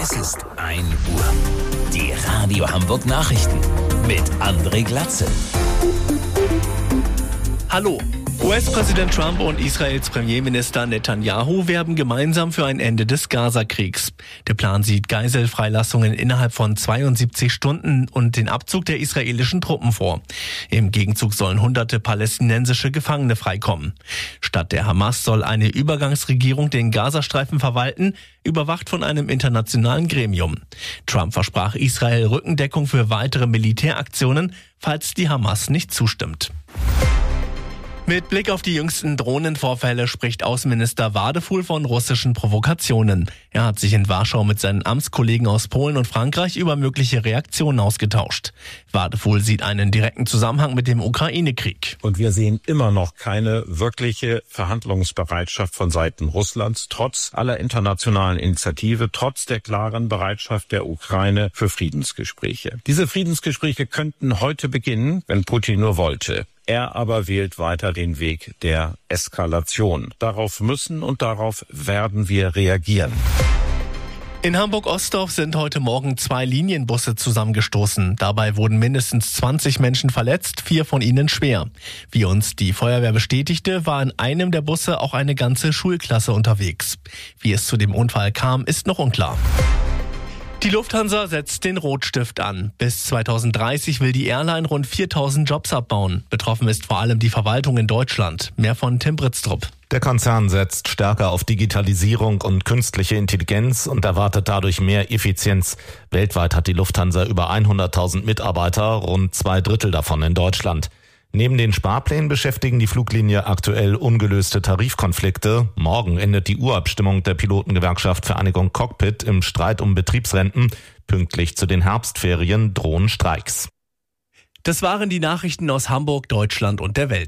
Es ist 1 Uhr. Die Radio Hamburg Nachrichten mit André Glatzel. Hallo. US-Präsident Trump und Israels Premierminister Netanyahu werben gemeinsam für ein Ende des Gaza-Kriegs. Der Plan sieht Geiselfreilassungen innerhalb von 72 Stunden und den Abzug der israelischen Truppen vor. Im Gegenzug sollen hunderte palästinensische Gefangene freikommen. Statt der Hamas soll eine Übergangsregierung den Gazastreifen verwalten, überwacht von einem internationalen Gremium. Trump versprach Israel Rückendeckung für weitere Militäraktionen, falls die Hamas nicht zustimmt. Mit Blick auf die jüngsten Drohnenvorfälle spricht Außenminister Wadefuhl von russischen Provokationen. Er hat sich in Warschau mit seinen Amtskollegen aus Polen und Frankreich über mögliche Reaktionen ausgetauscht. Wadefuhl sieht einen direkten Zusammenhang mit dem Ukraine-Krieg. Und wir sehen immer noch keine wirkliche Verhandlungsbereitschaft von Seiten Russlands, trotz aller internationalen Initiative, trotz der klaren Bereitschaft der Ukraine für Friedensgespräche. Diese Friedensgespräche könnten heute beginnen, wenn Putin nur wollte. Er aber wählt weiter den Weg der Eskalation. Darauf müssen und darauf werden wir reagieren. In Hamburg-Ostdorf sind heute Morgen 2 Linienbusse zusammengestoßen. Dabei wurden mindestens 20 Menschen verletzt, 4 von ihnen schwer. Wie uns die Feuerwehr bestätigte, war in einem der Busse auch eine ganze Schulklasse unterwegs. Wie es zu dem Unfall kam, ist noch unklar. Die Lufthansa setzt den Rotstift an. Bis 2030 will die Airline rund 4.000 Jobs abbauen. Betroffen ist vor allem die Verwaltung in Deutschland. Mehr von Tim Britztrup. Der Konzern setzt stärker auf Digitalisierung und künstliche Intelligenz und erwartet dadurch mehr Effizienz. Weltweit hat die Lufthansa über 100.000 Mitarbeiter, rund 2/3 davon in Deutschland. Neben den Sparplänen beschäftigen die Fluglinie aktuell ungelöste Tarifkonflikte. Morgen endet die Urabstimmung der Pilotengewerkschaft Vereinigung Cockpit im Streit um Betriebsrenten. Pünktlich zu den Herbstferien drohen Streiks. Das waren die Nachrichten aus Hamburg, Deutschland und der Welt.